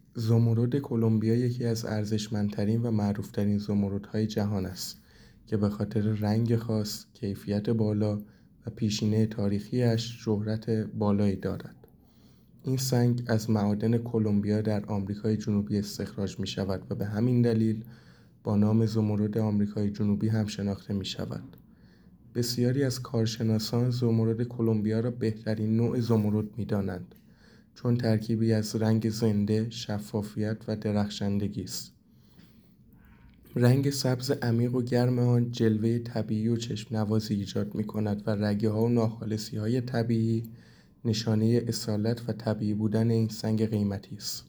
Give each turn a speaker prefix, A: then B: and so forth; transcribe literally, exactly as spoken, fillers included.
A: زمرد کلمبیا یکی از ارزشمندترین و معروفترین زمردهای جهان است که به خاطر رنگ خاص، کیفیت بالا و پیشینه تاریخی‌اش شهرت بالایی دارد. این سنگ از معادن کلمبیا در آمریکای جنوبی استخراج می‌شود و به همین دلیل با نام زمرد آمریکای جنوبی هم شناخته می‌شود. بسیاری از کارشناسان زمرد کلمبیا را بهترین نوع زمرد می‌دانند، چون ترکیبی از رنگ زنده، شفافیت و درخشندگی است. رنگ سبز عمیق و گرم آن جلوه طبیعی و چشم نوازی ایجاد می‌کند و رگه‌ها و ناخالصی‌های طبیعی نشانه اصالت و طبیعی بودن این سنگ قیمتی است.